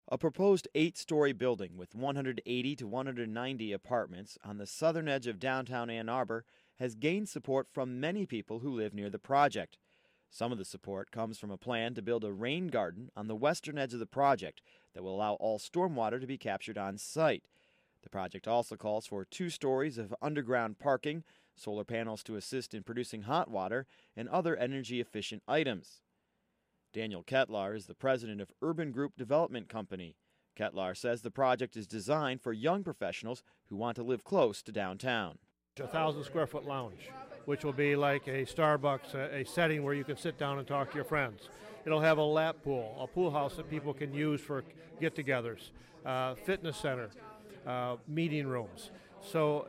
A proposed 8-story building with 180 to 190 apartments on the southern edge of downtown Ann Arbor has gained support from many people who live near the project. Some of the support comes from a plan to build a rain garden on the western edge of the project that will allow all stormwater to be captured on site. The project also calls for 2 stories of underground parking, solar panels to assist in producing hot water, and other energy-efficient items. Daniel Ketlar is the president of Urban Group Development Company. Ketlar says the project is designed for young professionals who want to live close to downtown. A 1,000-square-foot lounge, which will be like a Starbucks, a setting where you can sit down and talk to your friends. It'll have a lap pool, a pool house that people can use for get-togethers, fitness center, meeting rooms. So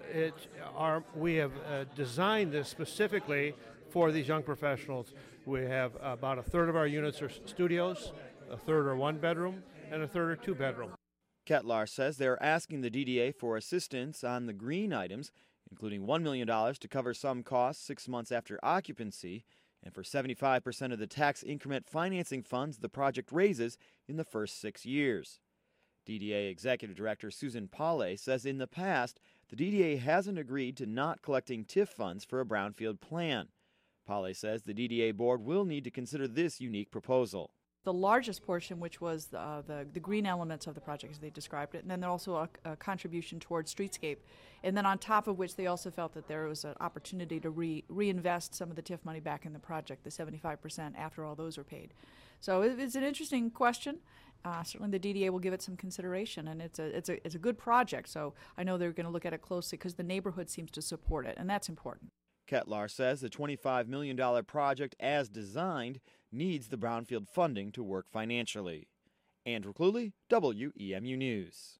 we have designed this specifically for these young professionals. We have about a third of our units are studios, a third are 1-bedroom, and a third are 2-bedroom. Ketlar says they're asking the DDA for assistance on the green items, including $1 million to cover some costs 6 months after occupancy, and for 75% of the tax increment financing funds the project raises in the first 6 years. DDA Executive Director Susan Pauley says in the past, the DDA hasn't agreed to not collecting TIF funds for a brownfield plan. Pauley says the DDA board will need to consider this unique proposal. The largest portion, which was the green elements of the project, as they described it, and then also a contribution towards streetscape. And then on top of which, they also felt that there was an opportunity to reinvest some of the TIF money back in the project, the 75% after all those were paid. So it's an interesting question. Certainly the DDA will give it some consideration, and it's a good project. So I know they're going to look at it closely because the neighborhood seems to support it, and that's important. Ketlar says the $25 million project, as designed, needs the brownfield funding to work financially. Andrew Cluley, WEMU News.